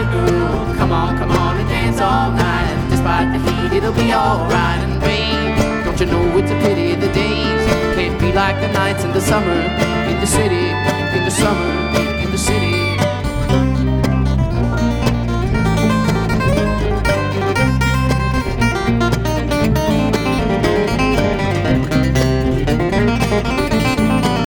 the girl. Come on and dance all night. And despite the heat, it'll be alright. And babe, don't you know it's a pity the days can't be like the nights in the summer, in the city, in the summer.